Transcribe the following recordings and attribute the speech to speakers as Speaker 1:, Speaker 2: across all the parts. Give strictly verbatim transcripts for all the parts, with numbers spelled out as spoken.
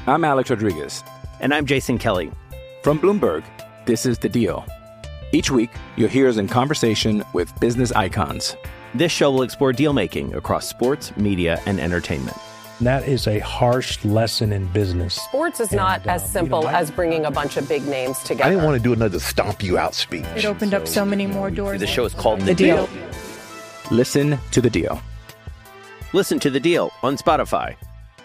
Speaker 1: I'm Alex Rodriguez.
Speaker 2: And I'm Jason Kelly.
Speaker 1: From Bloomberg, this is The Deal. Each week, you'll hear us in conversation with business icons.
Speaker 2: This show will explore deal-making across sports, media, and entertainment.
Speaker 3: That is a harsh lesson in business.
Speaker 4: Sports is not
Speaker 3: and,
Speaker 4: as
Speaker 3: uh,
Speaker 4: simple
Speaker 3: you know, I,
Speaker 4: as bringing a bunch of big names together.
Speaker 5: I didn't want to do another stomp you out speech.
Speaker 6: It opened up so many more doors.
Speaker 2: The show is called The,
Speaker 6: The
Speaker 2: deal.
Speaker 6: Deal.
Speaker 1: Listen to The Deal.
Speaker 2: Listen to The Deal on Spotify.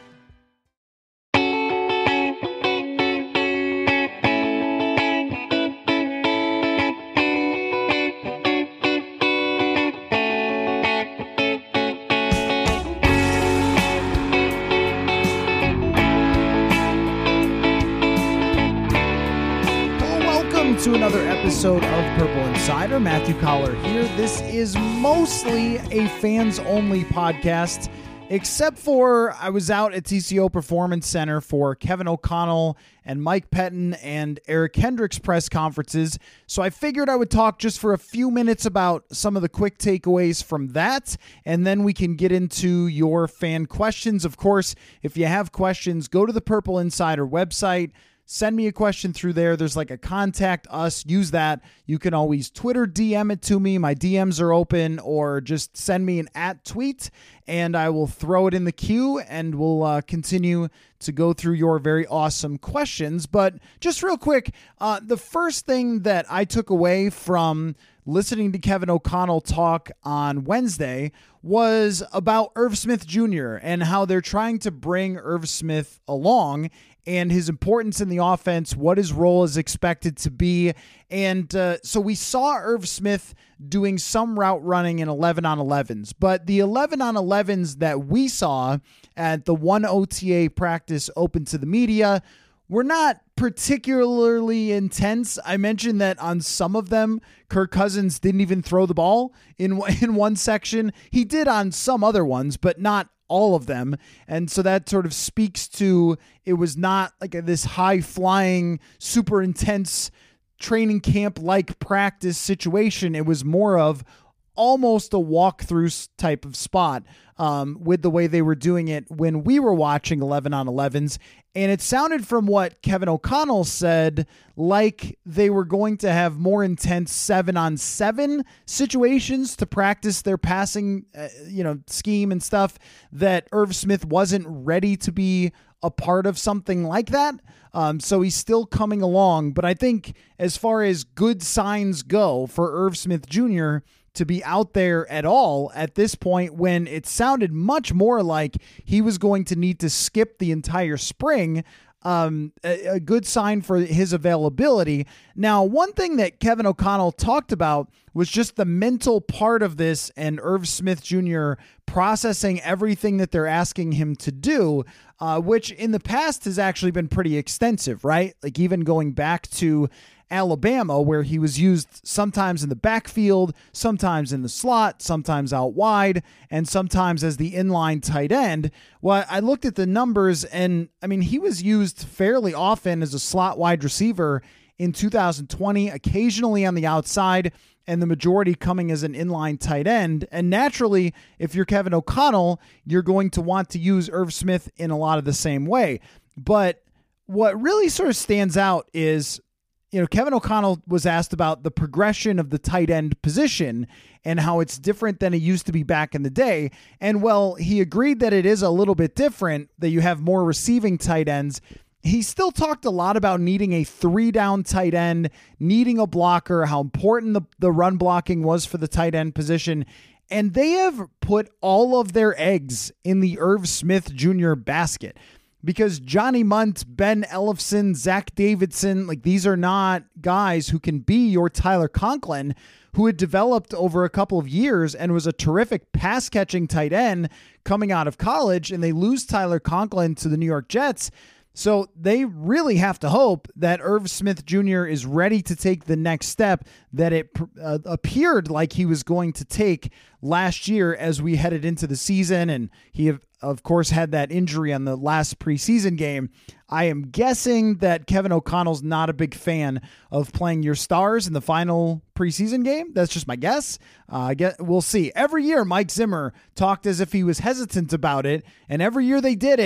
Speaker 7: To another episode of Purple Insider. Matthew Collar here. This is mostly a fans-only podcast, except for I was out at T C O Performance Center for Kevin O'Connell and Mike Pettine and Eric Hendricks press conferences, so I figured I would talk just for a few minutes about some of the quick takeaways from that, and then we can get into your fan questions. Of course, if you have questions, go to the Purple Insider website. Send me a question through there. There's like a contact us. Use that. You can always Twitter D M it to me. My D Ms are open, or just send me an at tweet and I will throw it in the queue and we'll uh, continue to go through your very awesome questions. But just real quick, uh, the first thing that I took away from listening to Kevin O'Connell talk on Wednesday was about Irv Smith Junior and how they're trying to bring Irv Smith along and his importance in the offense, what his role is expected to be. And uh, so we saw Irv Smith doing some route running in eleven on elevens, but the eleven on elevens that we saw at the one O T A practice open to the media were not particularly intense. I mentioned that on some of them, Kirk Cousins didn't even throw the ball in, in one section. He did on some other ones, but not all of them. And so that sort of speaks to, it was not like a, this high flying, super intense training camp like practice situation. It was more of almost a walkthrough type of spot um, with the way they were doing it when we were watching eleven on elevens. And it sounded from what Kevin O'Connell said like they were going to have more intense seven on seven situations to practice their passing, uh, you know, scheme and stuff, that Irv Smith wasn't ready to be a part of something like that. Um, so he's still coming along. But I think as far as good signs go for Irv Smith Junior to be out there at all at this point, when it sounded much more like he was going to need to skip the entire spring, um, a, a good sign for his availability. Now, one thing that Kevin O'Connell talked about was just the mental part of this and Irv Smith Junior processing everything that they're asking him to do, uh, which in the past has actually been pretty extensive, right? Like even going back to Alabama, where he was used sometimes in the backfield, sometimes in the slot, sometimes out wide, and sometimes as the inline tight end. Well, I looked at the numbers, and I mean, he was used fairly often as a slot wide receiver in two thousand twenty, occasionally on the outside, and the majority coming as an inline tight end. And naturally, if you're Kevin O'Connell, you're going to want to use Irv Smith in a lot of the same way. But what really sort of stands out is, you know, Kevin O'Connell was asked about the progression of the tight end position and how it's different than it used to be back in the day. And well, he agreed that it is a little bit different, that you have more receiving tight ends. He still talked a lot about needing a three down tight end, needing a blocker, how important the, the run blocking was for the tight end position. And they have put all of their eggs in the Irv Smith Junior basket. Because Johnny Munt, Ben Ellefson, Zach Davidson, like these are not guys who can be your Tyler Conklin, who had developed over a couple of years and was a terrific pass-catching tight end coming out of college, and they lose Tyler Conklin to the New York Jets. So they really have to hope that Irv Smith Junior is ready to take the next step that it uh, appeared like he was going to take last year as we headed into the season. And he, have, of course, had that injury on the last preseason game. I am guessing that Kevin O'Connell's not a big fan of playing your stars in the final preseason game. That's just my guess. Uh, I guess we'll see. Every year, Mike Zimmer talked as if he was hesitant about it, and every year they did it,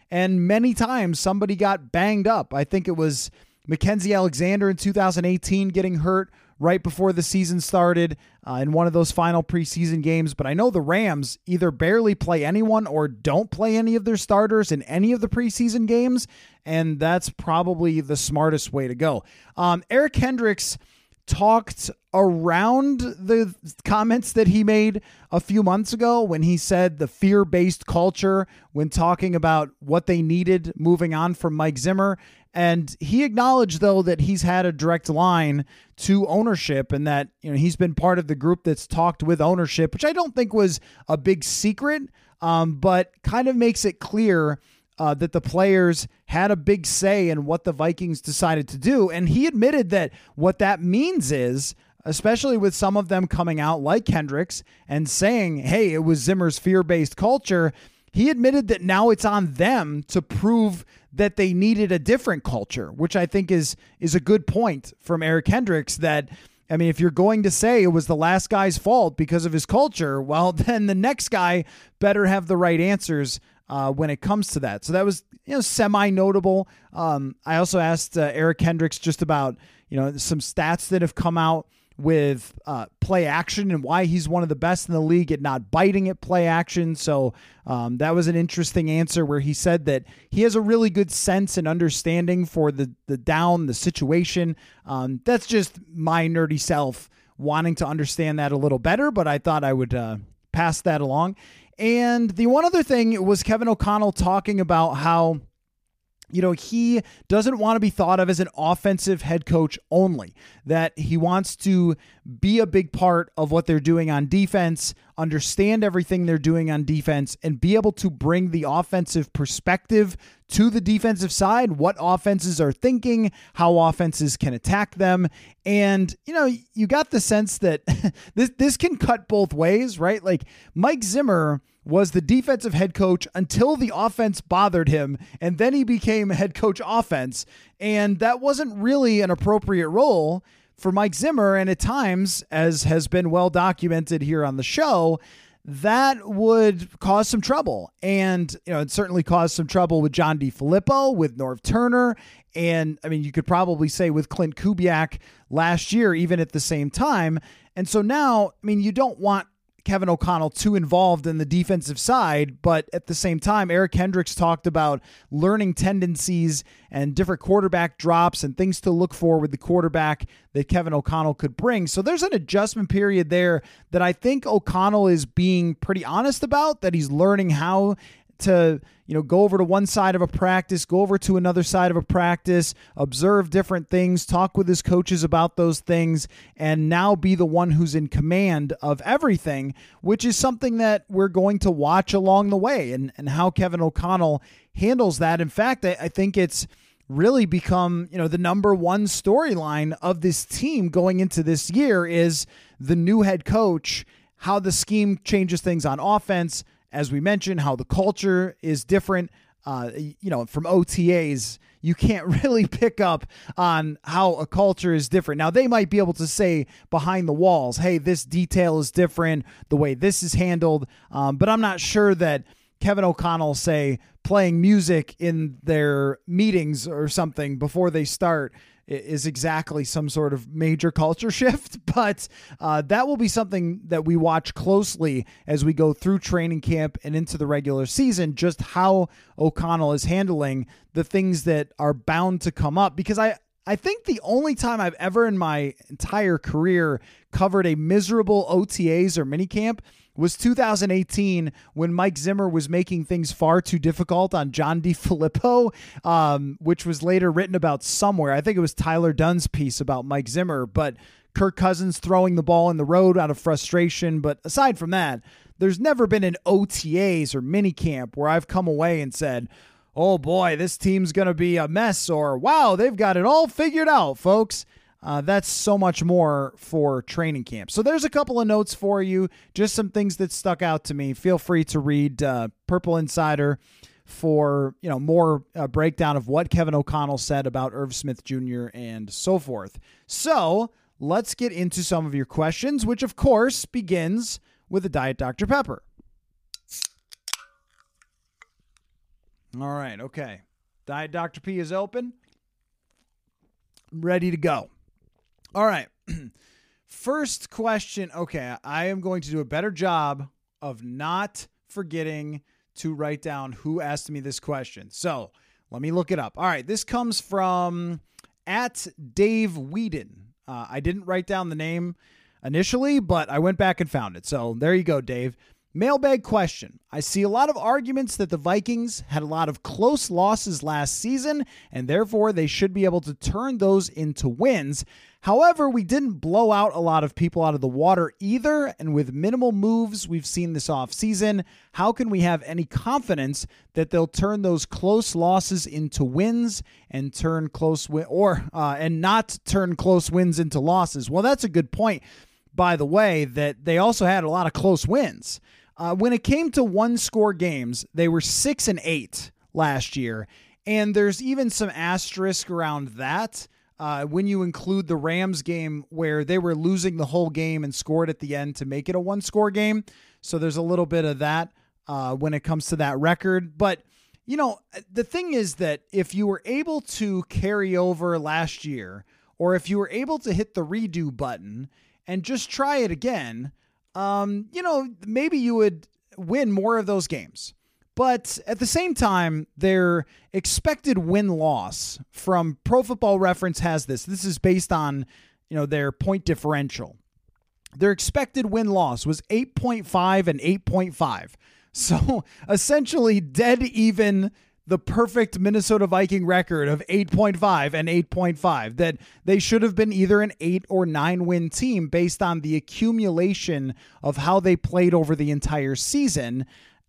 Speaker 7: and many times somebody got banged up. I think it was Mackenzie Alexander in two thousand eighteen getting hurt right before the season started uh, in one of those final preseason games. But I know the Rams either barely play anyone or don't play any of their starters in any of the preseason games, and that's probably the smartest way to go. Um, Eric Kendricks talked around the comments that he made a few months ago when he said the fear-based culture when talking about what they needed moving on from Mike Zimmer. And he acknowledged, though, that he's had a direct line to ownership and that, you know, he's been part of the group that's talked with ownership, which I don't think was a big secret, um, but kind of makes it clear uh, that the players had a big say in what the Vikings decided to do. And he admitted that what that means is, especially with some of them coming out like Kendricks and saying, hey, it was Zimmer's fear-based culture, he admitted that now it's on them to prove that they needed a different culture, which I think is is a good point from Eric Kendricks. That, I mean, if you're going to say it was the last guy's fault because of his culture, well, then the next guy better have the right answers uh, when it comes to that. So that was, you know, semi-notable. Um, I also asked uh, Eric Kendricks just about, you know, some stats that have come out with uh, play action and why he's one of the best in the league at not biting at play action. So um, that was an interesting answer where he said that he has a really good sense and understanding for the, the down, the situation. Um, that's just my nerdy self wanting to understand that a little better, but I thought I would uh, pass that along. And the one other thing was Kevin O'Connell talking about how, you know, he doesn't want to be thought of as an offensive head coach only, that he wants to be a big part of what they're doing on defense, understand everything they're doing on defense, and be able to bring the offensive perspective to the defensive side, what offenses are thinking, how offenses can attack them. And, you know, you got the sense that this, this can cut both ways, right? Like Mike Zimmer was the defensive head coach until the offense bothered him, and then he became head coach offense. And that wasn't really an appropriate role for Mike Zimmer. And at times, as has been well documented here on the show, that would cause some trouble. And, you know, it certainly caused some trouble with John DeFilippo, with Norv Turner. And I mean, you could probably say with Clint Kubiak last year, even at the same time. And so now, I mean, you don't want Kevin O'Connell too involved in the defensive side, but at the same time, Eric Kendricks talked about learning tendencies and different quarterback drops and things to look for with the quarterback that Kevin O'Connell could bring. So there's an adjustment period there that I think O'Connell is being pretty honest about, that he's learning how to, you know, go over to one side of a practice, go over to another side of a practice, observe different things, talk with his coaches about those things, and now be the one who's in command of everything, which is something that we're going to watch along the way, and, and how Kevin O'Connell handles that. In fact, I, I think it's really become, you know, the number one storyline of this team going into this year is the new head coach, how the scheme changes things on offense. As we mentioned, how the culture is different, uh, you know, from O T As, you can't really pick up on how a culture is different. Now, they might be able to say behind the walls, hey, this detail is different, the way this is handled, um, but I'm not sure that Kevin O'Connell, say, playing music in their meetings or something before they start is exactly some sort of major culture shift, but uh, that will be something that we watch closely as we go through training camp and into the regular season, just how O'Connell is handling the things that are bound to come up. Because I, I think the only time I've ever in my entire career covered a miserable O T As or minicamp was two thousand eighteen, when Mike Zimmer was making things far too difficult on John DeFilippo, um, which was later written about somewhere. I think it was Tyler Dunn's piece about Mike Zimmer, but Kirk Cousins throwing the ball in the road out of frustration. But aside from that, there's never been an O T As or minicamp where I've come away and said, oh boy, this team's going to be a mess, or wow, they've got it all figured out, folks. Uh, that's so much more for training camp. So there's a couple of notes for you, just some things that stuck out to me. Feel free to read uh, Purple Insider for, you know, more uh, breakdown of what Kevin O'Connell said about Irv Smith Junior and so forth. So let's get into some of your questions, which of course begins with a Diet Doctor Pepper. All right, okay. Diet Doctor P is open. Ready to go. All right. First question. Okay, I am going to do a better job of not forgetting to write down who asked me this question. So let me look it up. All right, this comes from at Dave Whedon. Uh, I didn't write down the name initially, but I went back and found it. So there you go, Dave. Mailbag question. I see a lot of arguments that the Vikings had a lot of close losses last season, and therefore they should be able to turn those into wins. However, we didn't blow out a lot of people out of the water either, and with minimal moves we've seen this offseason, how can we have any confidence that they'll turn those close losses into wins and turn close win or uh, and not turn close wins into losses? Well, that's a good point, by the way, that they also had a lot of close wins. Uh, when it came to one-score games, they were six and eight last year, and there's even some asterisk around that uh, when you include the Rams game where they were losing the whole game and scored at the end to make it a one-score game. So there's a little bit of that uh, when it comes to that record. But, you know, the thing is that if you were able to carry over last year, or if you were able to hit the redo button and just try it again, um, you know, maybe you would win more of those games. But at the same time, their expected win-loss from Pro Football Reference has this. This is based on, you know, their point differential. Their expected win-loss was eight point five and eight point five. So essentially dead even the perfect Minnesota Viking record of eight point five and eight point five, that they should have been either an eight or nine win team based on the accumulation of how they played over the entire season.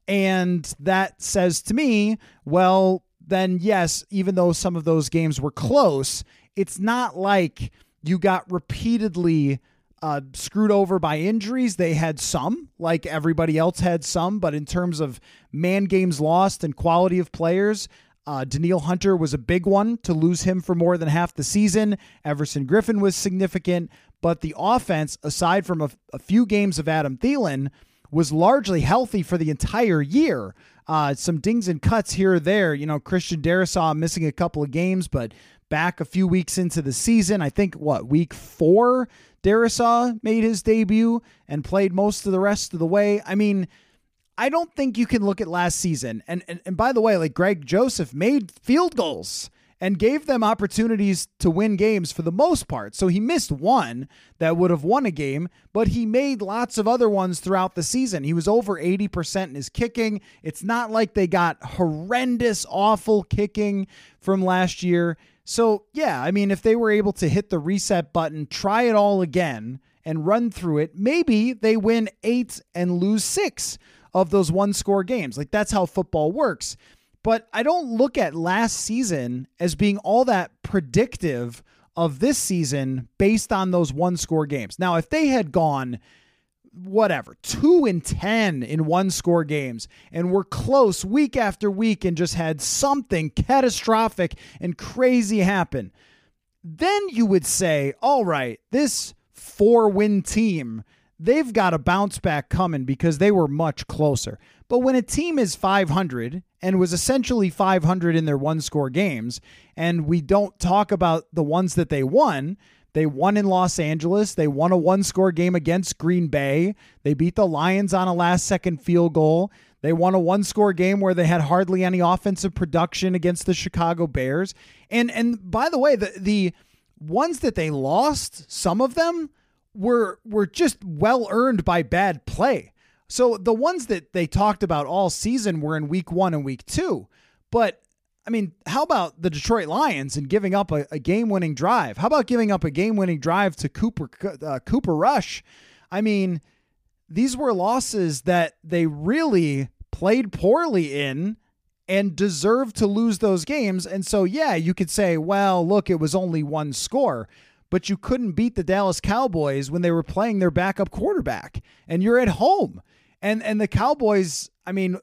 Speaker 7: And that says to me, well, then yes, even though some of those games were close, it's not like you got repeatedly Uh, screwed over by injuries. They had some, like everybody else had some, but in terms of man games lost and quality of players, uh, Danielle Hunter was a big one to lose him for more than half the season. Everson Griffin was significant, but the offense, aside from a, a few games of Adam Thielen, was largely healthy for the entire year. Uh, some dings and cuts here or there. You know, Christian Darrisaw missing a couple of games, but back a few weeks into the season. I think, what, week four, Darrisaw made his debut and played most of the rest of the way. I mean, I don't think you can look at last season. And, and, and by the way, like Greg Joseph made field goals and gave them opportunities to win games for the most part. So he missed one that would have won a game, but he made lots of other ones throughout the season. He was over eighty percent in his kicking. It's not like they got horrendous, awful kicking from last year. So, yeah, I mean, if they were able to hit the reset button, try it all again, and run through it, maybe they win eight and lose six of those one-score games. Like, that's how football works. But I don't look at last season as being all that predictive of this season based on those one-score games. Now, if they had gone, whatever, two and ten in one-score games and were close week after week and just had something catastrophic and crazy happen, then you would say, all right, this four-win team, they've got a bounce back coming because they were much closer. But when a team is five hundred and was essentially five hundred in their one-score games, and we don't talk about the ones that they won, they won in Los Angeles. They won a one-score game against Green Bay. They beat the Lions on a last-second field goal. They won a one-score game where they had hardly any offensive production against the Chicago Bears. And and by the way, the the ones that they lost, some of them were were just well-earned by bad play. So the ones that they talked about all season were in week one and week two. But I mean, how about the Detroit Lions and giving up a, a game-winning drive? How about giving up a game-winning drive to Cooper uh, Cooper Rush? I mean, these were losses that they really played poorly in and deserved to lose those games. And so, yeah, you could say, well, look, it was only one score, but you couldn't beat the Dallas Cowboys when they were playing their backup quarterback, and you're at home. And and the Cowboys, I mean,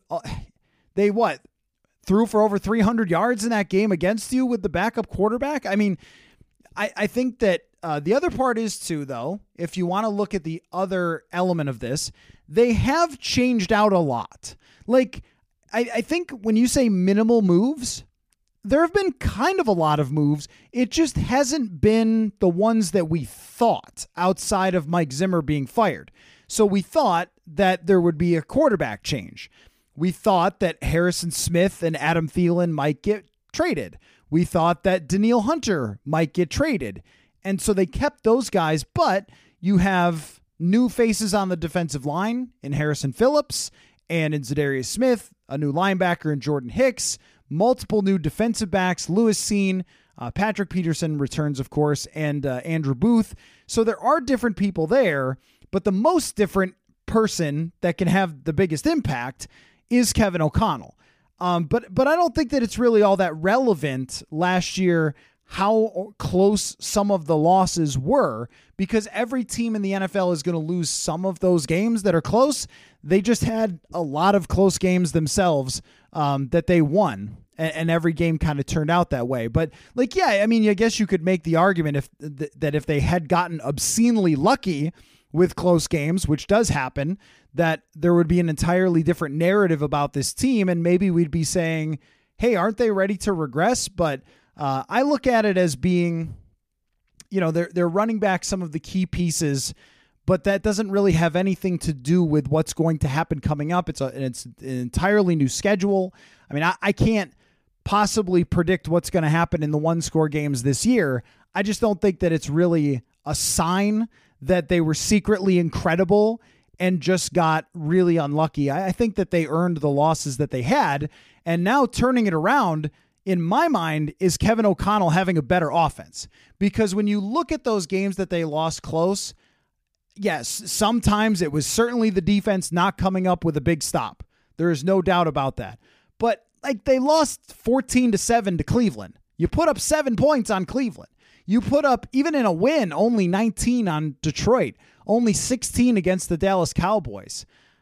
Speaker 7: they what? threw for over three hundred yards in that game against you with the backup quarterback. I mean, I, I think that uh, the other part is too, though, if you want to look at the other element of this, they have changed out a lot. Like, I, I think when you say minimal moves, there have been kind of a lot of moves. It just hasn't been the ones that we thought outside of Mike Zimmer being fired. So we thought that there would be a quarterback change. We thought that Harrison Smith and Adam Thielen might get traded. We thought that Danielle Hunter might get traded. And so they kept those guys, but you have new faces on the defensive line in Harrison Phillips and in Zadarius Smith, a new linebacker in Jordan Hicks, multiple new defensive backs, Lewis Cine, uh, Patrick Peterson returns, of course, and uh, Andrew Booth. So there are different people there, but the most different person that can have the biggest impact is Kevin O'Connell. Um, but but I don't think that it's really all that relevant last year how close some of the losses were, because every team in the N F L is going to lose some of those games that are close. They just had a lot of close games themselves um, that they won, and, and every game kind of turned out that way. But like, yeah, I mean, I guess you could make the argument if th- that if they had gotten obscenely lucky with close games, which does happen, that there would be an entirely different narrative about this team, and maybe we'd be saying, hey, aren't they ready to regress? But uh, I look at it as being, you know, they're, they're running back some of the key pieces, but that doesn't really have anything to do with what's going to happen coming up. It's a, it's an entirely new schedule. I mean, I, I can't possibly predict what's going to happen in the one score games this year. I just don't think that it's really a sign that they were secretly incredible and just got really unlucky. I, I think that they earned the losses that they had. And now turning it around, in my mind, is Kevin O'Connell having a better offense. Because when you look at those games that they lost close, yes, sometimes it was certainly the defense not coming up with a big stop. There is no doubt about that. But like, they lost fourteen to seven to Cleveland. You put up seven points on Cleveland. You put up, even in a win, only nineteen on Detroit, only sixteen against the Dallas Cowboys.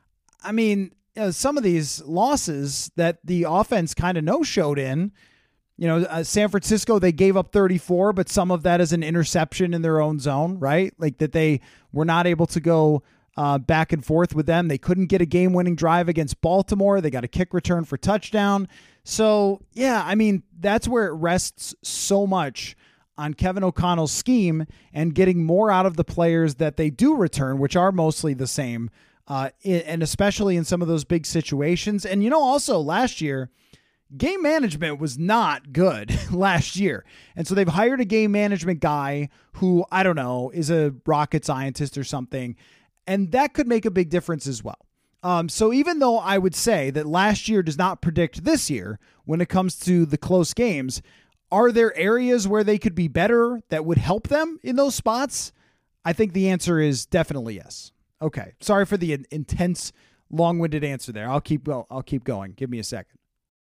Speaker 7: I mean, you know, some of these losses that the offense kind of no-showed in, you know, uh, San Francisco, they gave up thirty-four, but some of that is an interception in their own zone, right? Like that they were not able to go uh, back and forth with them. They couldn't get a game-winning drive against Baltimore. They got a kick return for touchdown. So, yeah, I mean, that's where it rests so much on Kevin O'Connell's scheme and getting more out of the players that they do return, which are mostly the same, uh, and especially in some of those big situations. And, you know, also last year, game management was not good last year. And so they've hired a game management guy who, I don't know, is a rocket scientist or something. And that could make a big difference as well. Um, so even though I would say that last year does not predict this year when it comes to the close games, are there areas where they could be better that would help them in those spots? I think the answer is definitely yes. Okay. Sorry for the intense, long-winded answer there. I'll keep go- I'll keep going. Give me a second.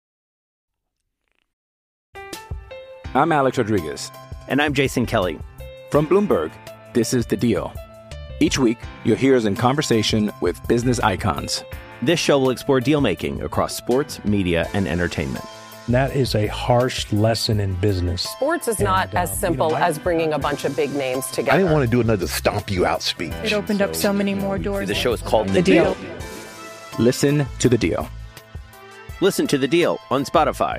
Speaker 1: I'm Alex Rodriguez.
Speaker 2: And I'm Jason Kelly.
Speaker 1: From Bloomberg, this is The Deal. Each week, you'll hear us in conversation with business icons.
Speaker 2: This show will explore deal-making across sports, media, and entertainment.
Speaker 3: That is a harsh lesson in business.
Speaker 4: Sports is
Speaker 3: And,
Speaker 4: not
Speaker 3: uh,
Speaker 4: as simple
Speaker 3: you know, I-
Speaker 4: as bringing a bunch of big names together.
Speaker 5: I didn't want to do another stomp you out speech.
Speaker 6: It opened up so many more doors.
Speaker 2: The show is called The,
Speaker 4: The Deal.
Speaker 1: Listen to The Deal.
Speaker 2: Listen to The Deal on Spotify.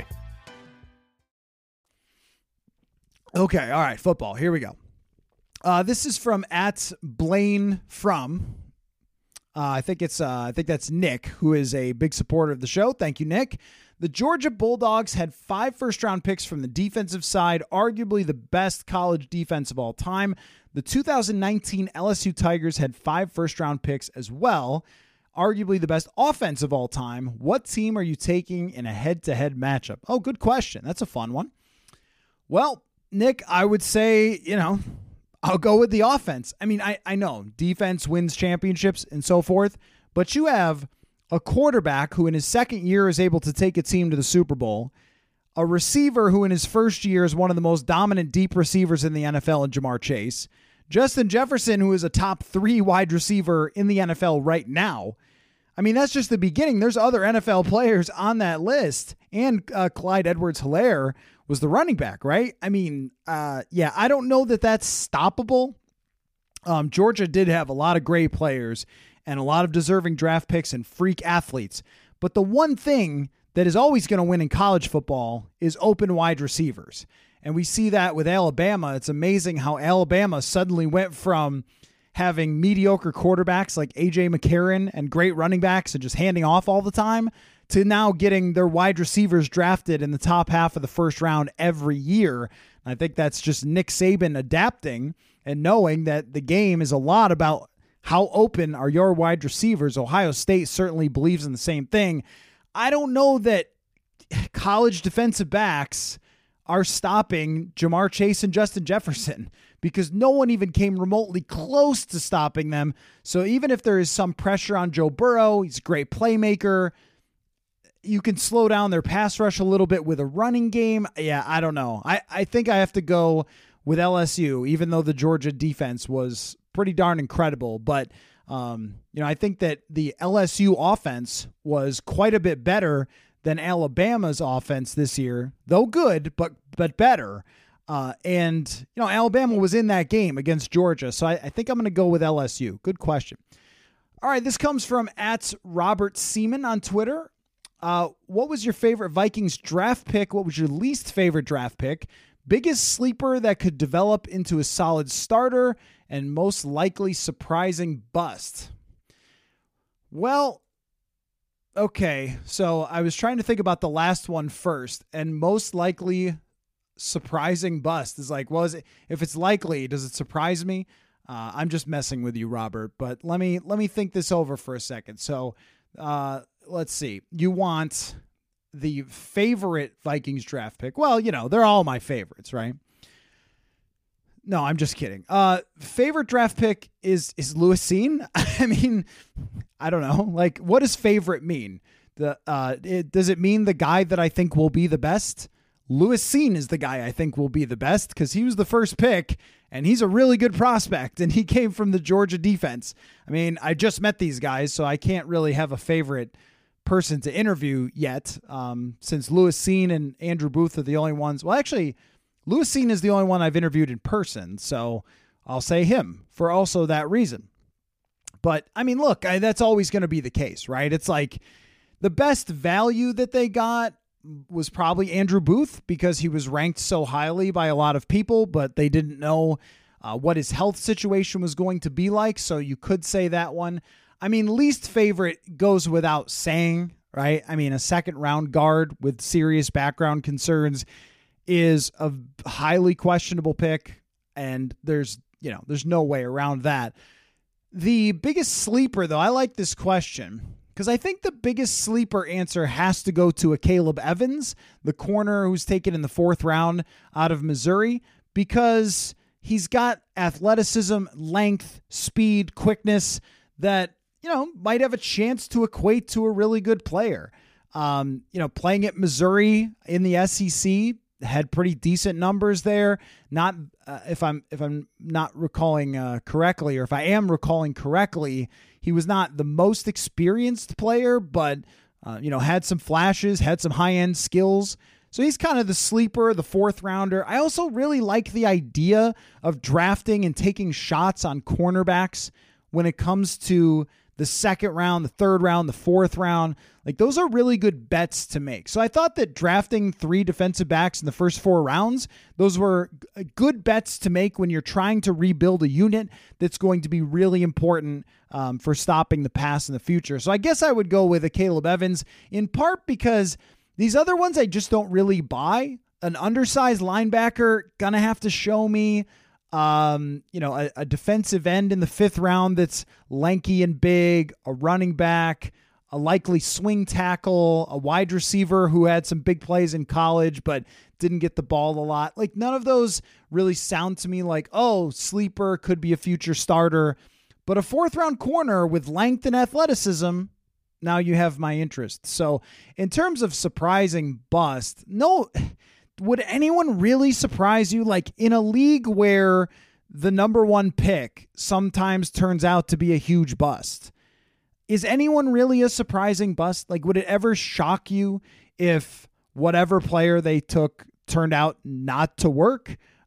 Speaker 7: Okay. All right. Football. Here we go. Uh, this is from at Blaine from. Uh, I think it's uh, I think that's Nick, who is a big supporter of the show. Thank you, Nick. The Georgia Bulldogs had five first-round picks from the defensive side, arguably the best college defense of all time. The two thousand nineteen L S U Tigers had five first-round picks as well, arguably the best offense of all time. What team are you taking in a head-to-head matchup? Oh, good question. That's a fun one. Well, Nick, I would say, you know, I'll go with the offense. I mean, I, I know defense wins championships and so forth, but you have a quarterback who in his second year is able to take a team to the Super Bowl, a receiver who in his first year is one of the most dominant deep receivers in the N F L in Jamar Chase, Justin Jefferson, who is a top three wide receiver in the N F L right now. I mean, that's just the beginning. There's other N F L players on that list, and uh, Clyde Edwards-Helaire was the running back, right? I mean, uh, yeah, I don't know that that's stoppable. Um, Georgia did have a lot of great players and a lot of deserving draft picks and freak athletes. But the one thing that is always going to win in college football is open wide receivers. And we see that with Alabama. It's amazing how Alabama suddenly went from having mediocre quarterbacks like A J McCarron and great running backs and just handing off all the time to now getting their wide receivers drafted in the top half of the first round every year. And I think that's just Nick Saban adapting and knowing that the game is a lot about how open are your wide receivers. Ohio State certainly believes in the same thing. I don't know that college defensive backs are stopping Jamar Chase and Justin Jefferson, because no one even came remotely close to stopping them. So even if there is some pressure on Joe Burrow, he's a great playmaker, you can slow down their pass rush a little bit with a running game. Yeah, I don't know. I, I think I have to go with L S U, even though the Georgia defense was pretty darn incredible. But, um, you know, I think that the L S U offense was quite a bit better than Alabama's offense this year, though good, but but better. Uh, and, you know, Alabama was in that game against Georgia, so I, I think I'm going to go with L S U. Good question. All right, this comes from at Robert Seaman on Twitter. Uh, what was your favorite Vikings draft pick? What was your least favorite draft pick? Biggest sleeper that could develop into a solid starter, and most likely surprising bust? Well, okay, so I was trying to think about the last one first, and most likely surprising bust is like, well, is it, if it's likely, does it surprise me? Uh, I'm just messing with you, Robert, but let me let me think this over for a second. So uh, let's see. You want the favorite Vikings draft pick? Well, you know, they're all my favorites, right? No, I'm just kidding. Uh, favorite draft pick is is Lewis Cine. I mean, I don't know. Like, what does favorite mean? The uh, it, does it mean the guy that I think will be the best? Lewis Cine is the guy I think will be the best because he was the first pick, and he's a really good prospect, and he came from the Georgia defense. I mean, I just met these guys, so I can't really have a favorite person to interview yet, um, since Lewis Cine and Andrew Booth are the only ones. Well, actually, Lewis Cine is the only one I've interviewed in person, so I'll say him for also that reason. But, I mean, look, I, that's always going to be the case, right? It's like the best value that they got was probably Andrew Booth because he was ranked so highly by a lot of people, but they didn't know uh, what his health situation was going to be like, so you could say that one. I mean, least favorite goes without saying, right? I mean, a second-round guard with serious background concerns is a highly questionable pick, and there's, you know, there's no way around that. The biggest sleeper, though, I like this question because I think the biggest sleeper answer has to go to a Caleb Evans, the corner who's taken in the fourth round out of Missouri, because he's got athleticism, length, speed, quickness that, you know, might have a chance to equate to a really good player. Um, you know, playing at Missouri in the S E C, had pretty decent numbers there. Not uh, if I'm if I'm not recalling uh, correctly, or if I am recalling correctly, he was not the most experienced player, but uh, you know, had some flashes, had some high end skills. So he's kind of the sleeper, the fourth rounder. I also really like the idea of drafting and taking shots on cornerbacks when it comes to the second round, the third round, the fourth round. Like, those are really good bets to make. So I thought that drafting three defensive backs in the first four rounds, those were good bets to make when you're trying to rebuild a unit that's going to be really important um, for stopping the pass in the future. So I guess I would go with a Caleb Evans, in part because these other ones I just don't really buy. An undersized linebacker, gonna have to show me Um, you know, a, a defensive end in the fifth round that's lanky and big, a running back, a likely swing tackle, a wide receiver who had some big plays in college but didn't get the ball a lot. Like, none of those really sound to me like, oh, sleeper, could be a future starter. But a fourth round corner with length and athleticism, now you have my interest. So in terms of surprising bust, no... Would anyone really surprise you? Like, in a league where the number one pick sometimes turns out to be a huge bust, is anyone really a surprising bust? Like, would it ever shock you if whatever player they took turned out not to work?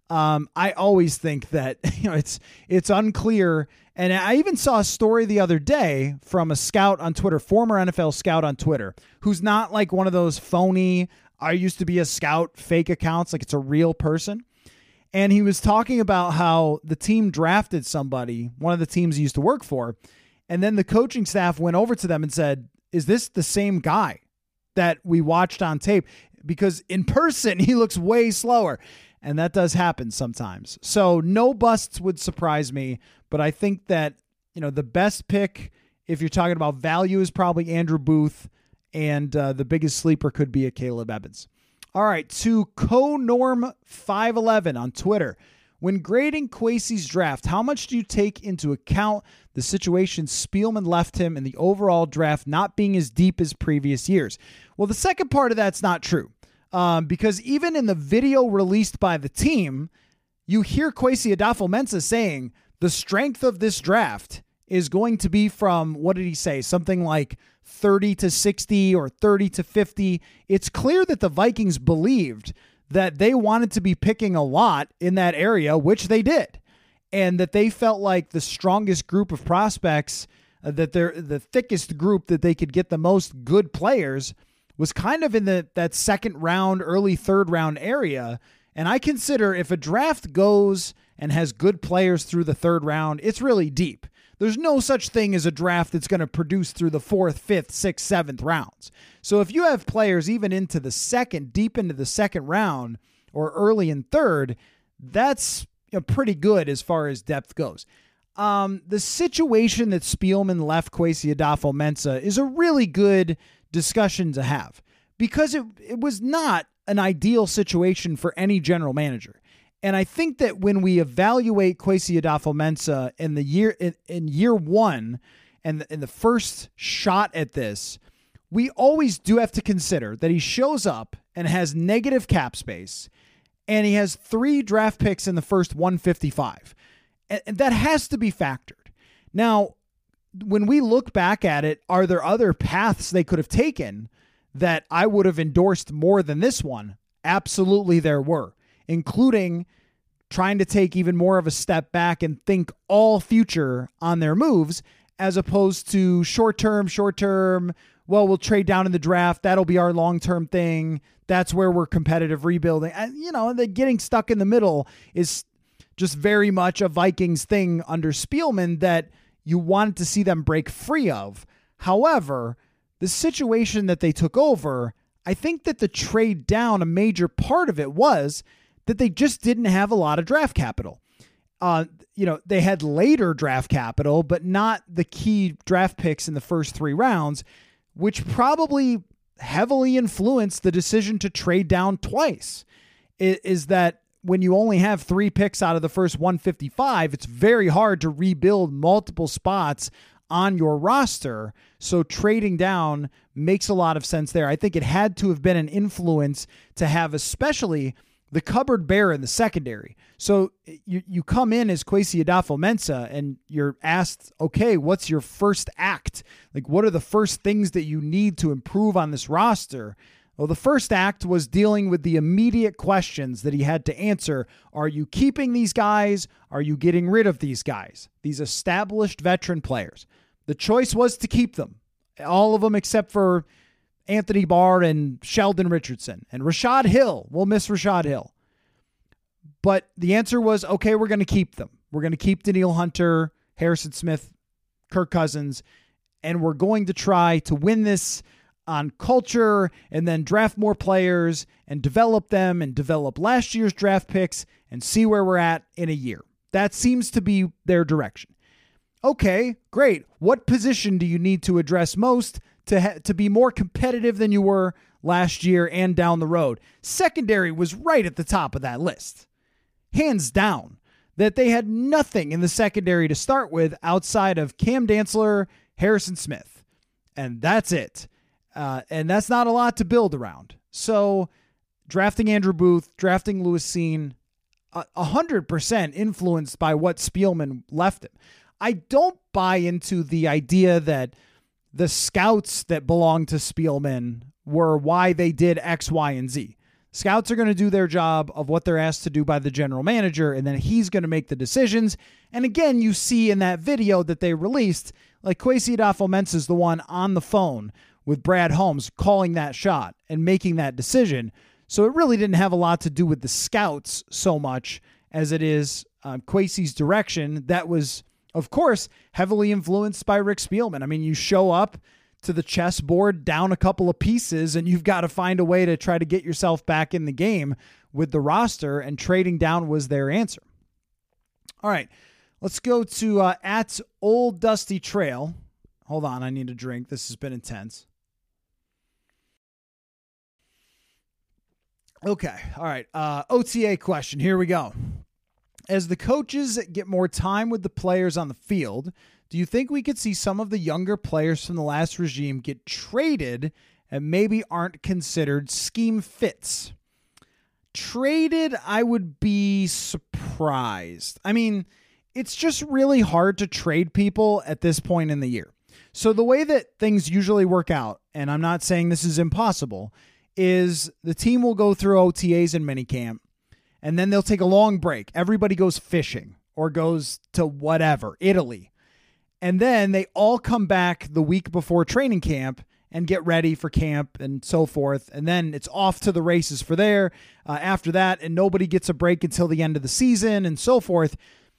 Speaker 7: Um, I always think that, you know, it's it's unclear. And I even saw a story the other day from a scout on Twitter, former N F L scout on Twitter, who's not like one of those phony, I used to be a scout fake accounts, like it's a real person. And he was talking about how the team drafted somebody, one of the teams he used to work for, and then the coaching staff went over to them and said, is this the same guy that we watched on tape? Because in person, he looks way slower. And that does happen sometimes. So no busts would surprise me. But I think that, you know, the best pick, if you're talking about value, is probably Andrew Booth. And uh, the biggest sleeper could be a Caleb Evans. All right, to CoNorm five eleven on Twitter. When grading Kwesi's draft, how much do you take into account the situation Spielman left him and the overall draft not being as deep as previous years? Well, the second part of that's not true. Um, because even in the video released by the team, you hear Kwesi Adofo-Mensah saying the strength of this draft is going to be from, what did he say? Something like thirty to sixty or thirty to fifty. It's clear that the Vikings believed that they wanted to be picking a lot in that area, which they did, and that they felt like the strongest group of prospects, uh, that they're the thickest group that they could get the most good players, was kind of in the that second round, early third round area. And I consider if a draft goes and has good players through the third round, it's really deep. There's no such thing as a draft that's going to produce through the fourth, fifth, sixth, seventh rounds. So if you have players even into the second, deep into the second round or early in third, that's, you know, pretty good as far as depth goes. Um, the situation that Spielman left Kwesi Adofo-Mensah is a really good discussion to have, because it, it was not an ideal situation for any general manager. And I think that when we evaluate Kwesi Adofo-Mensah in the year in, in year one and the, in the first shot at this, we always do have to consider that he shows up and has negative cap space, and he has three draft picks in the first one fifty-five. And, and that has to be factored. Now, when we look back at it, are there other paths they could have taken that I would have endorsed more than this one? Absolutely there were, including trying to take even more of a step back and think all future on their moves, as opposed to short-term, short-term, well, we'll trade down in the draft. That'll be our long-term thing. That's where we're competitive rebuilding. And, you know, the getting stuck in the middle is just very much a Vikings thing under Spielman that you wanted to see them break free of. However, the situation that they took over, I think that the trade down, a major part of it was that they just didn't have a lot of draft capital. Uh, you know, they had later draft capital, but not the key draft picks in the first three rounds, which probably heavily influenced the decision to trade down twice. It, is that when you only have three picks out of the first one fifty-five, it's very hard to rebuild multiple spots on your roster. So trading down makes a lot of sense there. I think it had to have been an influence to have, especially the cupboard bare in the secondary. So you you come in as Kwesi Adofo-Mensah and you're asked, okay, what's your first act? Like, what are the first things that you need to improve on this roster? Well, the first act was dealing with the immediate questions that he had to answer. Are you keeping these guys? Are you getting rid of these guys? These established veteran players. The choice was to keep them. All of them except for Anthony Barr and Sheldon Richardson. And Rashad Hill. We'll miss Rashad Hill. But the answer was, okay, we're going to keep them. We're going to keep Danielle Hunter, Harrison Smith, Kirk Cousins, and we're going to try to win this on culture and then draft more players and develop them and develop last year's draft picks and see where we're at in a year. That seems to be their direction. Okay, great. What position do you need to address most to ha- to be more competitive than you were last year and down the road? Secondary was right at the top of that list. Hands down, that they had nothing in the secondary to start with outside of Cam Dantzler, Harrison Smith. And that's it. Uh, and that's not a lot to build around. So drafting Andrew Booth, drafting Lewis Cine, a uh, hundred percent influenced by what Spielman left him. I don't buy into the idea that the scouts that belong to Spielman were why they did X, Y, and Z. Scouts are going to do their job of what they're asked to do by the general manager, and then he's going to make the decisions. And again, you see in that video that they released, like Kwesi Adolfo-Mensah is the one on the phone with Brad Holmes calling that shot and making that decision. So it really didn't have a lot to do with the scouts so much as it is um, Kwesi's direction that was, of course, heavily influenced by Rick Spielman. I mean, you show up to the chessboard down a couple of pieces and you've got to find a way to try to get yourself back in the game with the roster, and trading down was their answer. All right, let's go to uh, at Old Dusty Trail. Hold on, I need a drink. This has been intense. Okay, all right. Uh, O T A question. Here we go. As the coaches get more time with the players on the field, do you think we could see some of the younger players from the last regime get traded and maybe aren't considered scheme fits? Traded, I would be surprised. I mean, it's just really hard to trade people at this point in the year. So the way that things usually work out, and I'm not saying this is impossible, is the team will go through O T As and minicamp, and then they'll take a long break. Everybody goes fishing or goes to whatever, Italy. And then they all come back the week before training camp and get ready for camp and so forth. And then it's off to the races for there uh, after that, and nobody gets a break until the end of the season and so forth.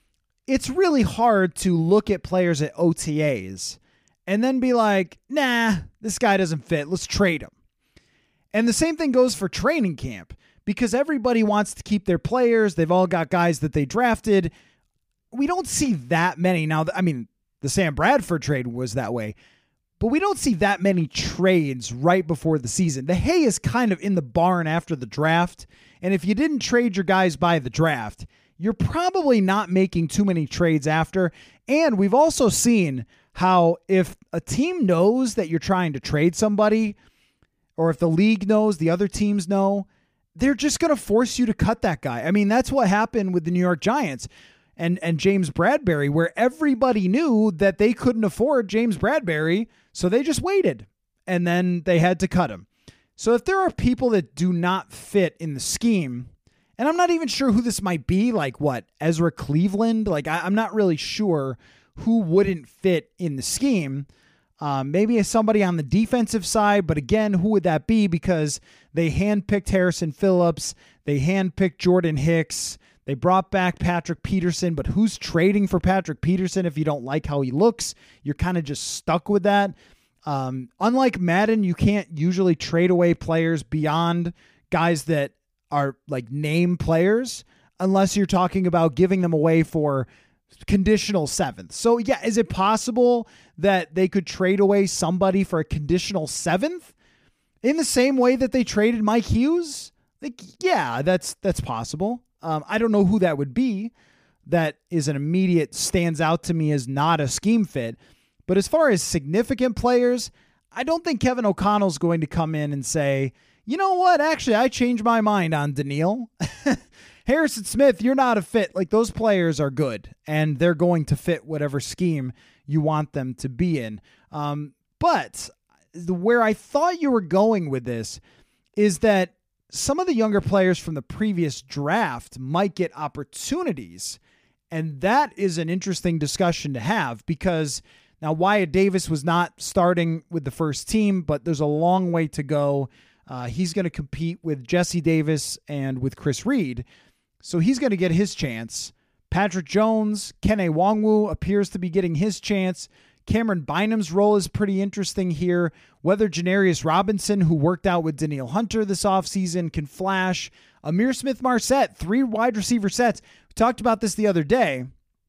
Speaker 7: It's really hard to look at players at O T As and then be like, nah, this guy doesn't fit. Let's trade him. And the same thing goes for training camp, because everybody wants to keep their players. They've all got guys that they drafted. We don't see that many. Now, I mean, the Sam Bradford trade was that way, but we don't see that many trades right before the season. The hay is kind of in the barn after the draft. And if you didn't trade your guys by the draft, you're probably not making too many trades after. And we've also seen how if a team knows that you're trying to trade somebody, or if the league knows, the other teams know, they're just going to force you to cut that guy. I mean, that's what happened with the New York Giants and, and James Bradberry, where everybody knew that they couldn't afford James Bradberry, so they just waited, and then they had to cut him. So if there are people that do not fit in the scheme, and I'm not even sure who this might be, like what, Ezra Cleveland? Like, I, I'm not really sure who wouldn't fit in the scheme. Um, maybe somebody on the defensive side, but again, who would that be? Because they handpicked Harrison Phillips, they handpicked Jordan Hicks, they brought back Patrick Peterson, but who's trading for Patrick Peterson if you don't like how he looks? You're kind of just stuck with that. Um, unlike Madden, you can't usually trade away players beyond guys that are like name players, unless you're talking about giving them away for conditional seventh. So yeah, is it possible that they could trade away somebody for a conditional seventh in the same way that they traded Mike Hughes? Like, yeah, that's, that's possible. Um, I don't know who that would be. That is an immediate stands out to me as not a scheme fit. But as far as significant players, I don't think Kevin O'Connell's going to come in and say, you know what? Actually, I changed my mind on Daniil. Harrison Smith, you're not a fit. Like, those players are good, and they're going to fit whatever scheme you want them to be in. Um, but the, where I thought you were going with this is that some of the younger players from the previous draft might get opportunities, and that is an interesting discussion to have, because now Wyatt Davis was not starting with the first team, but there's a long way to go. Uh, he's going to compete with Jesse Davis and with Chris Reed. So he's going to get his chance. Patrick Jones, Kene Nwangwu appears to be getting his chance. Cameron Bynum's role is pretty interesting here. Whether Janarius Robinson, who worked out with Daniil Hunter this offseason, can flash. Amir Smith-Marset, three wide receiver sets. We talked about this the other day.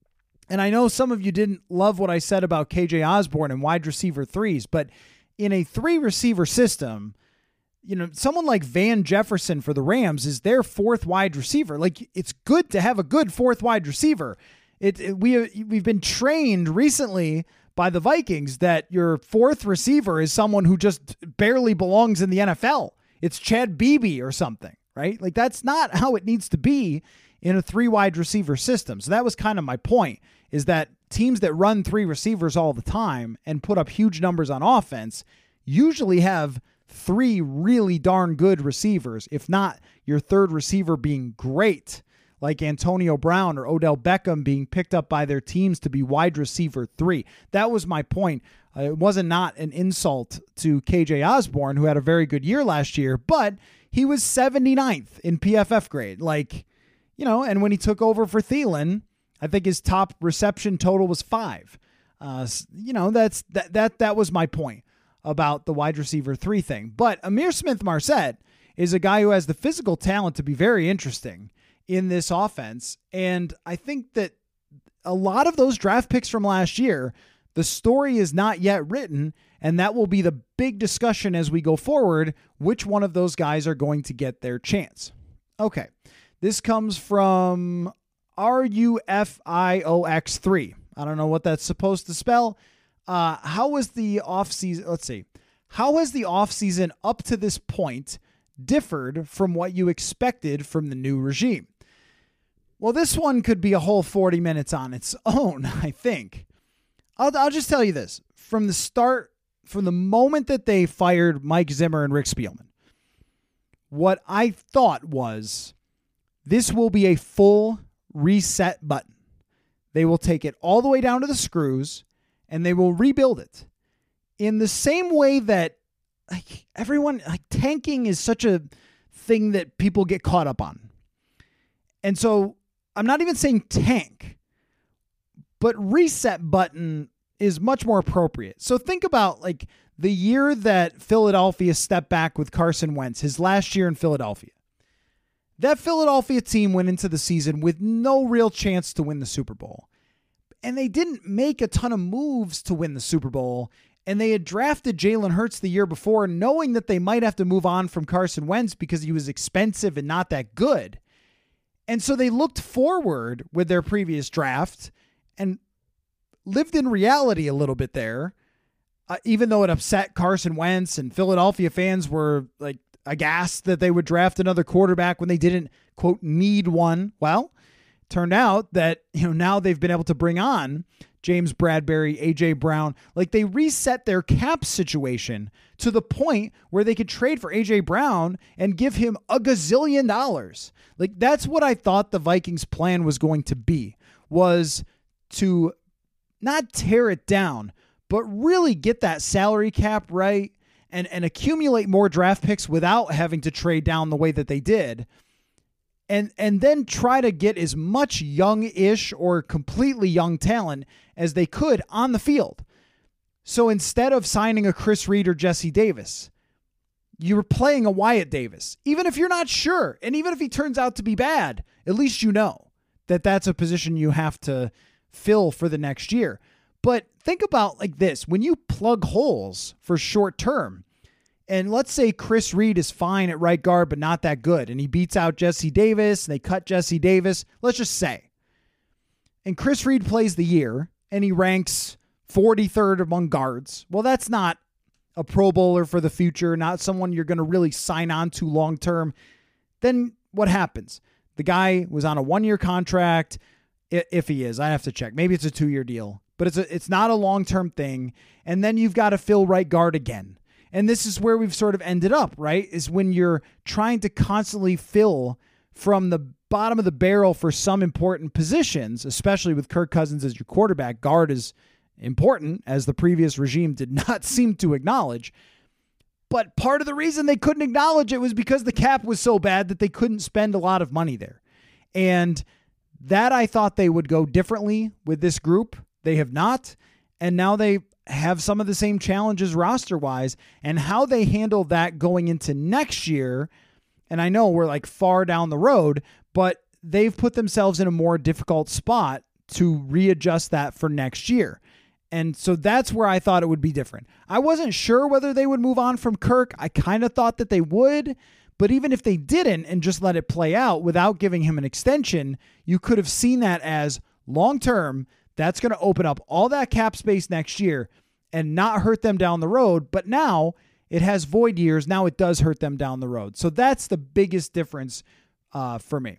Speaker 7: And I know some of you didn't love what I said about K J Osborne and wide receiver threes, but in a three receiver system, you know, someone like Van Jefferson for the Rams is their fourth wide receiver. Like, it's good to have a good fourth wide receiver. It, it we we've been trained recently by the Vikings that your fourth receiver is someone who just barely belongs in the N F L. It's Chad Beebe or something, right? Like, that's not how it needs to be in a three wide receiver system. So that was kind of my point, is that teams that run three receivers all the time and put up huge numbers on offense usually have three really darn good receivers, if not your third receiver being great, like Antonio Brown or Odell Beckham being picked up by their teams to be wide receiver three. That was my point. Uh, it wasn't not an insult to K J Osborne, who had a very good year last year, but he was seventy-ninth in P F F grade. Like, you know, and when he took over for Thielen, I think his top reception total was five. Uh, you know, that's that that that was my point about the wide receiver three thing. But Ihmir Smith-Marsette is a guy who has the physical talent to be very interesting in this offense. And I think that a lot of those draft picks from last year, the story is not yet written, and that will be the big discussion as we go forward, which one of those guys are going to get their chance. Okay, this comes from R U F I O X three. I don't know what that's supposed to spell. Uh, how was the offseason? Let's see. How has the offseason up to this point differed from what you expected from the new regime? Well, this one could be a whole forty minutes on its own, I think. I'll, I'll just tell you this. From the start, from the moment that they fired Mike Zimmer and Rick Spielman, what I thought was this will be a full reset button. They will take it all the way down to the screws and they will rebuild it in the same way that like everyone, like tanking is such a thing that people get caught up on. And so I'm not even saying tank, but reset button is much more appropriate. So think about like the year that Philadelphia stepped back with Carson Wentz, his last year in Philadelphia. That Philadelphia team went into the season with no real chance to win the Super Bowl. And they didn't make a ton of moves to win the Super Bowl. And they had drafted Jalen Hurts the year before, knowing that they might have to move on from Carson Wentz because he was expensive and not that good. And so they looked forward with their previous draft and lived in reality a little bit there, uh, even though it upset Carson Wentz and Philadelphia fans were like aghast that they would draft another quarterback when they didn't, quote, need one. Well, turned out that, you know, now they've been able to bring on James Bradbury, A J Brown. Like they reset their cap situation to the point where they could trade for A J Brown and give him a gazillion dollars. Like that's what I thought the Vikings plan was going to be, was to not tear it down, but really get that salary cap right and, and accumulate more draft picks without having to trade down the way that they did. And and then try to get as much young-ish or completely young talent as they could on the field. So instead of signing a Chris Reed or Jesse Davis, you were playing a Wyatt Davis. Even if you're not sure, and even if he turns out to be bad, at least you know that that's a position you have to fill for the next year. But think about like this. When you plug holes for short term, and let's say Chris Reed is fine at right guard, but not that good, and he beats out Jesse Davis, and they cut Jesse Davis, let's just say. And Chris Reed plays the year, and he ranks forty-third among guards. Well, that's not a Pro Bowler for the future, not someone you're going to really sign on to long term. Then what happens? The guy was on a one-year contract, if he is. I have to check. Maybe it's a two-year deal, but it's a, it's not a long-term thing. And then you've got to fill right guard again. And this is where we've sort of ended up, right? Is when you're trying to constantly fill from the bottom of the barrel for some important positions, especially with Kirk Cousins as your quarterback. Guard is important, as the previous regime did not seem to acknowledge. But part of the reason they couldn't acknowledge it was because the cap was so bad that they couldn't spend a lot of money there. And that I thought they would go differently with this group. They have not. And now they have some of the same challenges roster-wise, and how they handle that going into next year. And I know we're like far down the road, but they've put themselves in a more difficult spot to readjust that for next year. And so that's where I thought it would be different. I wasn't sure whether they would move on from Kirk. I kind of thought that they would, but even if they didn't and just let it play out without giving him an extension, you could have seen that as long-term. That's going to open up all that cap space next year and not hurt them down the road. But now it has void years. Now it does hurt them down the road. So that's the biggest difference uh, for me.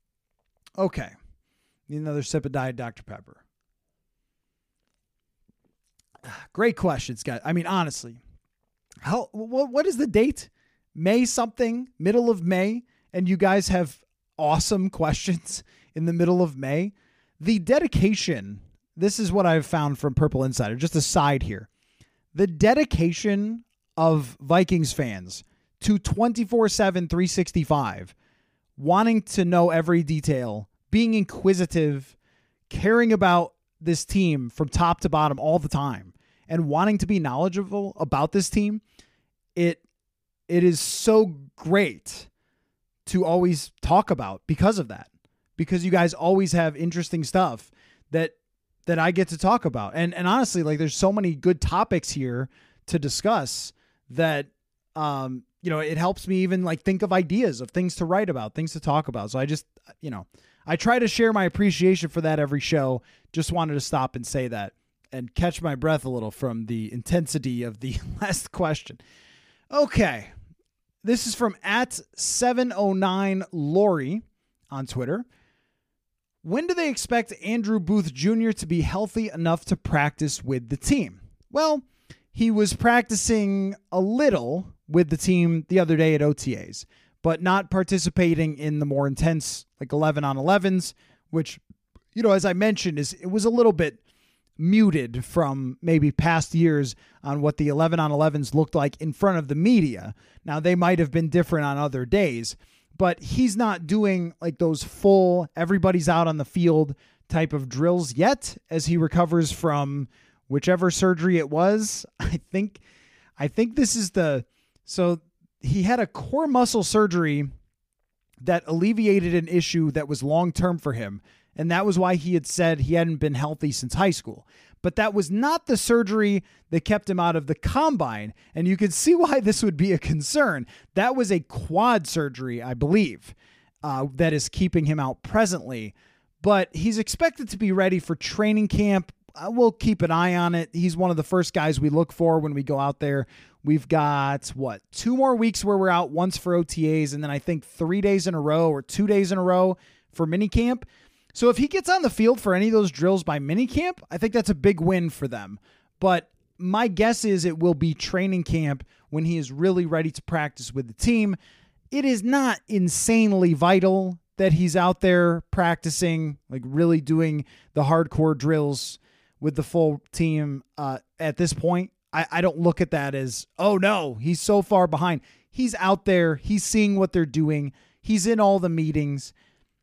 Speaker 7: Okay. Need another sip of Diet Doctor Pepper. Great questions, guys. I mean, honestly, how what, what is the date? May something, middle of May, and you guys have awesome questions in the middle of May. The dedication, this is what I've found from Purple Insider, just a side here. The dedication of Vikings fans to twenty-four seven, three sixty-five, wanting to know every detail, being inquisitive, caring about this team from top to bottom all the time, and wanting to be knowledgeable about this team, it it is so great to always talk about because of that. Because you guys always have interesting stuff that that I get to talk about. And and honestly, like there's so many good topics here to discuss that um, you know, it helps me even like think of ideas of things to write about, things to talk about. So I just, you know, I try to share my appreciation for that every show. Just wanted to stop and say that and catch my breath a little from the intensity of the last question. Okay. This is from at seven oh nine Lori on Twitter. When do they expect Andrew Booth Junior to be healthy enough to practice with the team? Well, he was practicing a little with the team the other day at O T As, but not participating in the more intense like eleven on elevens, which, you know, as I mentioned, is it was a little bit muted from maybe past years on what the eleven on elevens looked like in front of the media. Now, they might have been different on other days, but he's not doing like those full everybody's out on the field type of drills yet as he recovers from whichever surgery it was. I think, I think this is the, so he had a core muscle surgery that alleviated an issue that was long-term for him. And that was why he had said he hadn't been healthy since high school. But that was not the surgery that kept him out of the combine. And you can see why this would be a concern. That was a quad surgery, I believe, uh, that is keeping him out presently. But he's expected to be ready for training camp. Uh, we'll keep an eye on it. He's one of the first guys we look for when we go out there. We've got, what, two more weeks where we're out, once for O T As, and then I think three days in a row or two days in a row for minicamp. So if he gets on the field for any of those drills by minicamp, I think that's a big win for them. But my guess is it will be training camp when he is really ready to practice with the team. It is not insanely vital that he's out there practicing, like really doing the hardcore drills with the full team uh, at this point. I, I don't look at that as, oh no, he's so far behind. He's out there. He's seeing what they're doing. He's in all the meetings.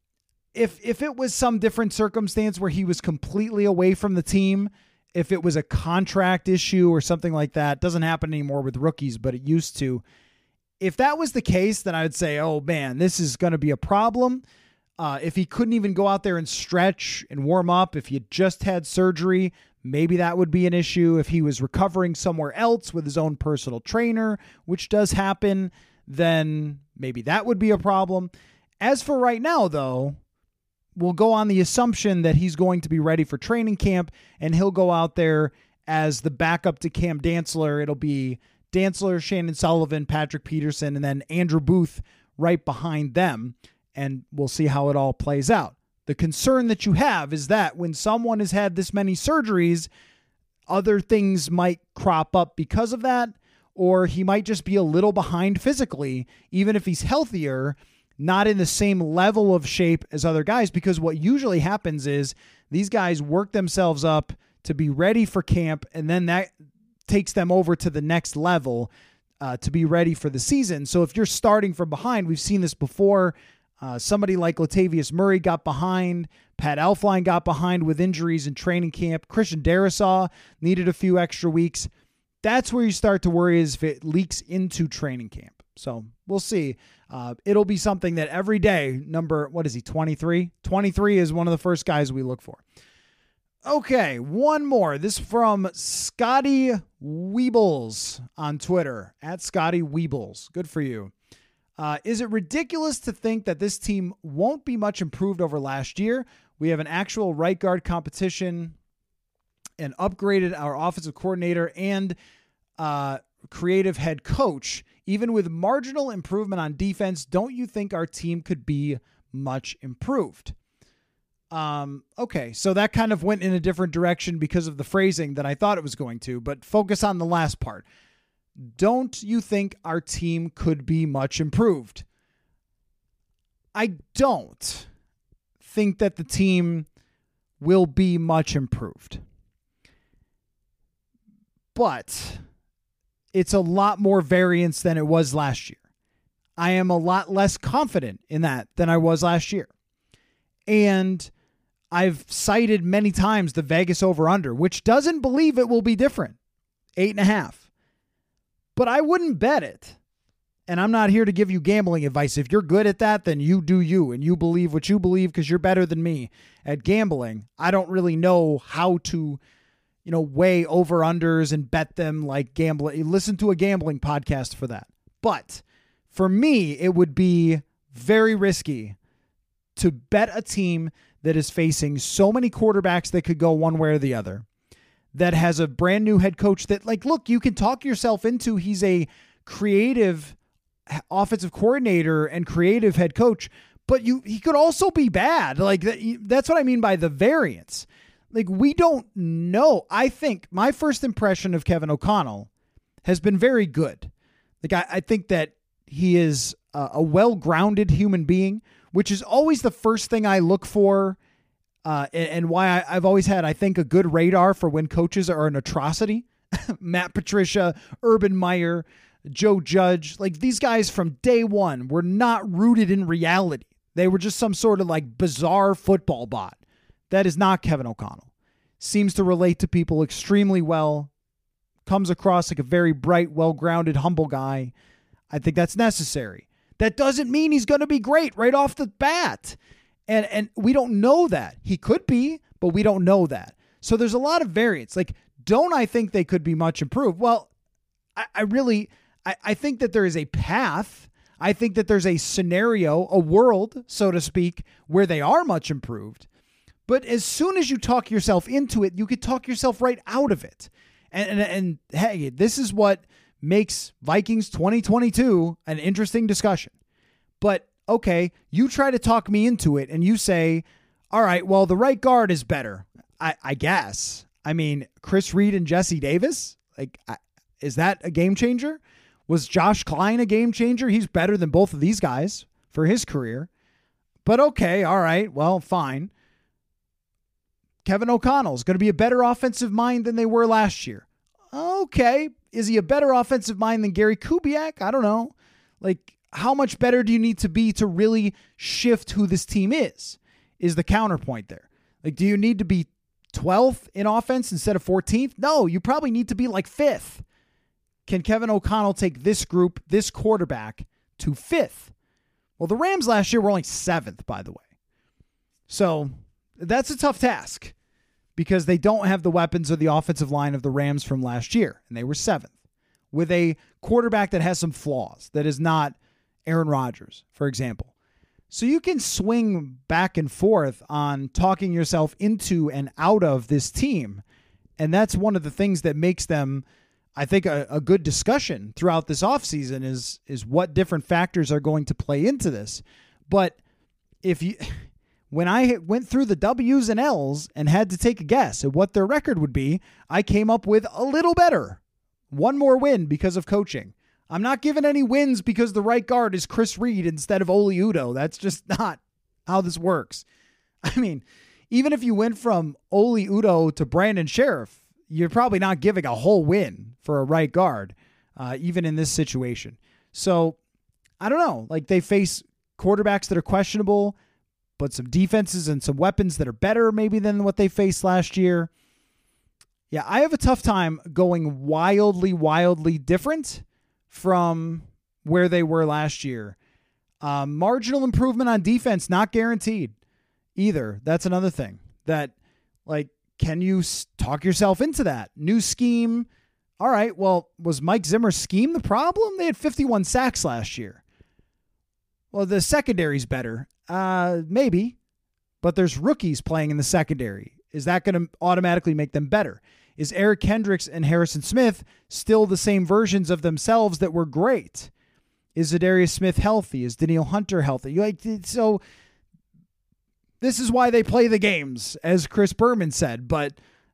Speaker 7: If if it was some different circumstance where he was completely away from the team, if it was a contract issue or something like that, doesn't happen anymore with rookies, but it used to. If that was the case, then I would say, oh man, this is going to be a problem. Uh, if he couldn't even go out there and stretch and warm up, if he had just had surgery, maybe that would be an issue. If he was recovering somewhere else with his own personal trainer, which does happen, then maybe that would be a problem. As for right now, though, we'll go on the assumption that he's going to be ready for training camp and he'll go out there as the backup to Cam Dantzler. It'll be Dantzler, Shannon Sullivan, Patrick Peterson, and then Andrew Booth right behind them. And we'll see how it all plays out. The concern that you have is that when someone has had this many surgeries, other things might crop up because of that, or he might just be a little behind physically, even if he's healthier, not in the same level of shape as other guys, because what usually happens is these guys work themselves up to be ready for camp, and then that takes them over to the next level uh, to be ready for the season. So if you're starting from behind, we've seen this before. Uh, somebody like Latavius Murray got behind. Pat Elflein got behind with injuries in training camp. Christian Darrisaw needed a few extra weeks. That's where you start to worry is if it leaks into training camp. So we'll see. Uh, it'll be something that every day, number, what is he, twenty-three? twenty-three is one of the first guys we look for. Okay, one more. This from Scotty Weebles on Twitter, at Scotty Weebles. Good for you. Uh, is it ridiculous to think that this team won't be much improved over last year? We have an actual right guard competition and upgraded our offensive coordinator and uh, creative head coach. Even with marginal improvement on defense, don't you think our team could be much improved? Um, okay, so that kind of went in a different direction because of the phrasing that I thought it was going to, but focus on the last part. don't you think our team could be much improved? I don't think that the team will be much improved. But it's a lot more variance than it was last year. I am a lot less confident in that than I was last year. And I've cited many times the Vegas over-under, which doesn't believe it will be different. Eight and a half. But I wouldn't bet it. And I'm not here to give you gambling advice. If you're good at that, then you do you, and you believe what you believe because you're better than me at gambling. I don't really know how to, you know, weigh over-unders and bet them like gambling. Listen to a gambling podcast for that. But for me, it would be very risky to bet a team that is facing so many quarterbacks that could go one way or the other, that has a brand new head coach that, like, look, you can talk yourself into, he's a creative offensive coordinator and creative head coach, but you he could also be bad. Like, that's what I mean by the variance. Like, we don't know. I think my first impression of Kevin O'Connell has been very good. Like, I, I think that he is a, a well-grounded human being, which is always the first thing I look for, uh, and, and why I, I've always had, I think, a good radar for when coaches are an atrocity. Matt Patricia, Urban Meyer, Joe Judge, like these guys from day one were not rooted in reality. They were just some sort of like bizarre football bot. That is not Kevin O'Connell. Seems to relate to people extremely well. Comes across like a very bright, well-grounded, humble guy. I think that's necessary. That doesn't mean he's going to be great right off the bat. And and we don't know that. He could be, but we don't know that. So there's a lot of variance. Like, don't I think they could be much improved? Well, I, I really, I, I think that there is a path. I think that there's a scenario, a world, so to speak, where they are much improved. But as soon as you talk yourself into it, you could talk yourself right out of it. And, and, and hey, this is what makes Vikings twenty twenty-two an interesting discussion. But okay, you try to talk me into it and you say, all right, well, the right guard is better. I, I guess. I mean, Chris Reed and Jesse Davis, like, I, is that a game changer? Was Josh Klein a game changer? He's better than both of these guys for his career. But okay, all right, well, fine. Kevin O'Connell is going to be a better offensive mind than they were last year. Okay. Is he a better offensive mind than Gary Kubiak? I don't know. Like, how much better do you need to be to really shift who this team is, is the counterpoint there. Like, do you need to be twelfth in offense instead of fourteenth? No, you probably need to be like fifth. Can Kevin O'Connell take this group, this quarterback, to fifth? Well, the Rams last year were only seventh, by the way. So that's a tough task because they don't have the weapons or the offensive line of the Rams from last year, and they were seventh with a quarterback that has some flaws, that is not Aaron Rodgers, for example. So you can swing back and forth on talking yourself into and out of this team, and that's one of the things that makes them, I think, a, a good discussion throughout this offseason is, is what different factors are going to play into this. But if you... When I went through the W's and L's and had to take a guess at what their record would be, I came up with a little better. One more win because of coaching. I'm not giving any wins because the right guard is Chris Reed instead of Oli Udoh. That's just not how this works. I mean, even if you went from Oli Udoh to Brandon Sheriff, you're probably not giving a whole win for a right guard, uh, even in this situation. So, I don't know. Like, they face quarterbacks that are questionable, but some defenses and some weapons that are better maybe than what they faced last year. Yeah, I have a tough time going wildly, wildly different from where they were last year. Um, marginal improvement on defense, not guaranteed either. That's another thing that, like, can you talk yourself into that? New scheme. All right, well, was Mike Zimmer's scheme the problem? They had fifty-one sacks last year. Well, the secondary's better. Uh, maybe, but there's rookies playing in the secondary. Is that going to automatically make them better? Is Eric Kendricks and Harrison Smith still the same versions of themselves that were great? Is Zadarius Smith healthy? Is Danielle Hunter healthy? Like, so this is why they play the games, as Chris Berman said, but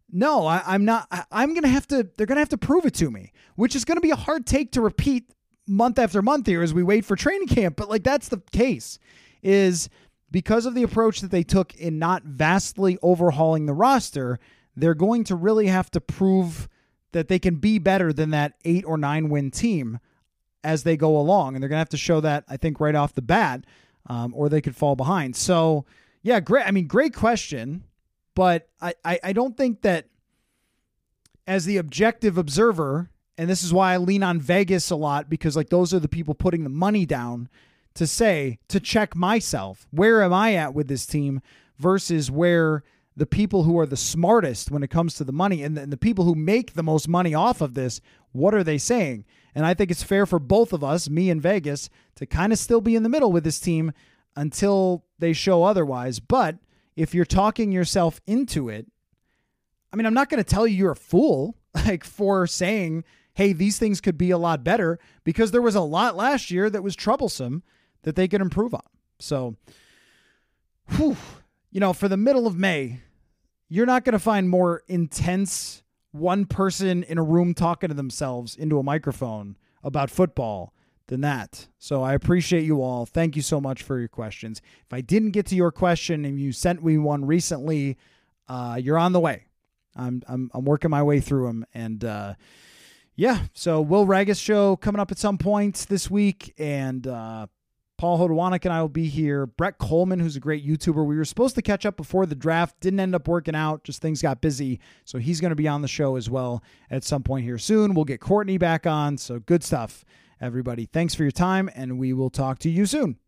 Speaker 7: No, I, I'm not. I, I'm going to have to, they're going to have to prove it to me, which is going to be a hard take to repeat month after month here as we wait for training camp. But like, that's the case, is because of the approach that they took in not vastly overhauling the roster, they're going to really have to prove that they can be better than that eight or nine win team as they go along. And they're going to have to show that, I think, right off the bat, um, or they could fall behind. So yeah, great. I mean, great question, but I, I, I don't think that as the objective observer, and this is why I lean on Vegas a lot, because like those are the people putting the money down to say, to check myself, where am I at with this team versus where the people who are the smartest when it comes to the money and the, and the people who make the most money off of this, what are they saying? And I think it's fair for both of us, me and Vegas, to kind of still be in the middle with this team until they show otherwise. But if you're talking yourself into it, I mean, I'm not going to tell you you're a fool, like for saying, hey, these things could be a lot better, because there was a lot last year that was troublesome that they could improve on. So, whew, you know, for the middle of May, you're not going to find more intense one person in a room talking to themselves into a microphone about football than that. So I appreciate you all. Thank you so much for your questions. If I didn't get to your question and you sent me one recently, uh, you're on the way. I'm I'm I'm working my way through them. And uh, yeah, so Will Ragus show coming up at some point this week, and uh, Paul Hodowanik and I will be here. Brett Coleman, who's a great YouTuber. We were supposed to catch up before the draft. Didn't end up working out. Just things got busy. So he's going to be on the show as well at some point here soon. We'll get Courtney back on. So good stuff, everybody. Thanks for your time, and we will talk to you soon.